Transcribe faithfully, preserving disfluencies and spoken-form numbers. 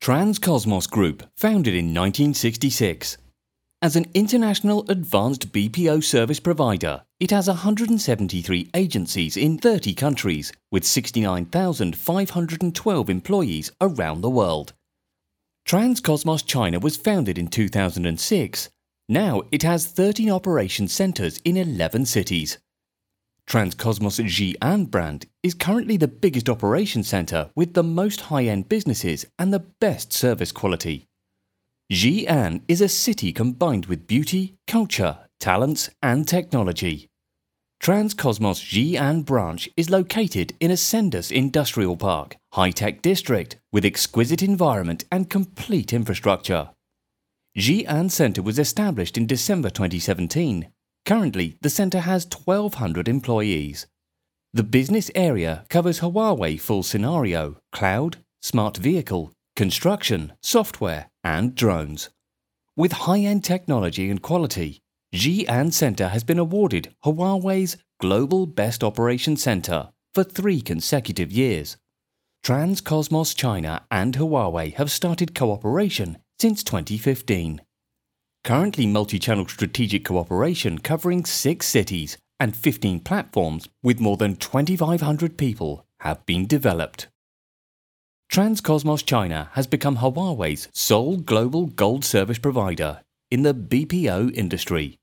Transcosmos Group, founded in nineteen sixty-six. As an international advanced B P O service provider, it has one hundred seventy-three agencies in thirty countries with sixty-nine thousand five hundred twelve employees around the world. Transcosmos China was founded in two thousand six. Now it has thirteen operation centers in eleven cities. Transcosmos Xi'an brand is currently the biggest operation center with the most high-end businesses and the best service quality. Xi'an is a city combined with beauty, culture, talents and technology. Transcosmos Xi'an branch is located in Ascendas Industrial Park, high-tech district with exquisite environment and complete infrastructure. Xi'an Center was established in December twenty seventeen. Currently, the center has twelve hundred employees. The business area covers Huawei full scenario, cloud, smart vehicle, construction, software, and drones. With high-end technology and quality, Xi'an Center has been awarded Huawei's Global Best Operation Center for three consecutive years. Transcosmos China and Huawei have started cooperation since twenty fifteen. Currently, multi-channel strategic cooperation covering six cities and fifteen platforms with more than twenty-five hundred people have been developed. Transcosmos China has become Huawei's sole global gold service provider in the B P O industry.